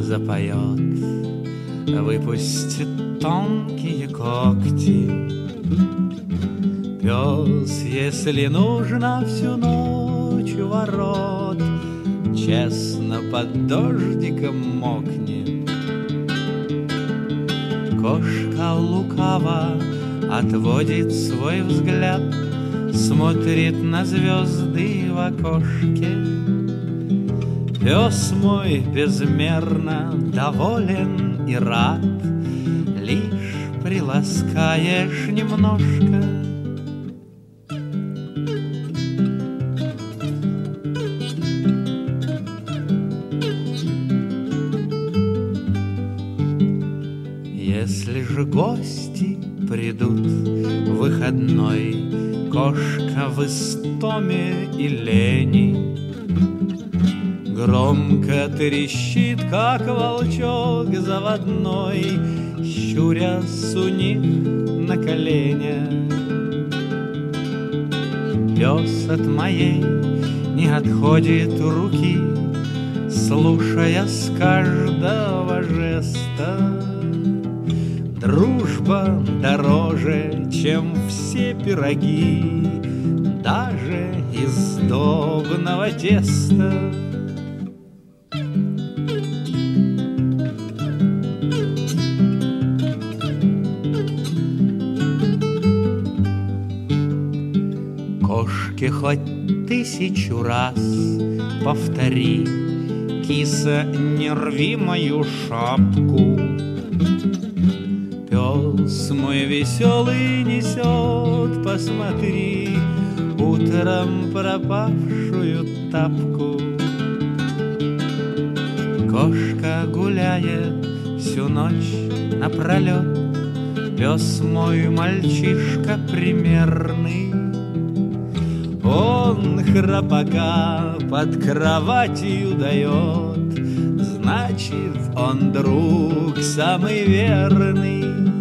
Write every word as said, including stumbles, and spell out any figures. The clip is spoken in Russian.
запоет, выпустит тонкие когти. Пес, если нужно, всю ночь у ворот честно под дождиком мокнет. Кошка лукаво отводит свой взгляд, смотрит на звезды в окошке. Пес мой безмерно доволен и рад, лишь приласкаешь немножко. Если же гости придут в выходной, кошка в истоме и лени громко трещит, как волчок заводной, щурясь у них на коленях. Пес от моей не отходит руки, слушая с каждого жеста. Дружба дороже, чем все пироги, даже из сдобного теста. Кошке хоть тысячу раз повтори: киса, не рви мою шапку. Пес мой веселый несет, посмотри, утром пропавшую тапку. Кошка гуляет всю ночь напролет, пес мой мальчишка примерный. Он храпака под кроватью дает, значит, он друг самый верный.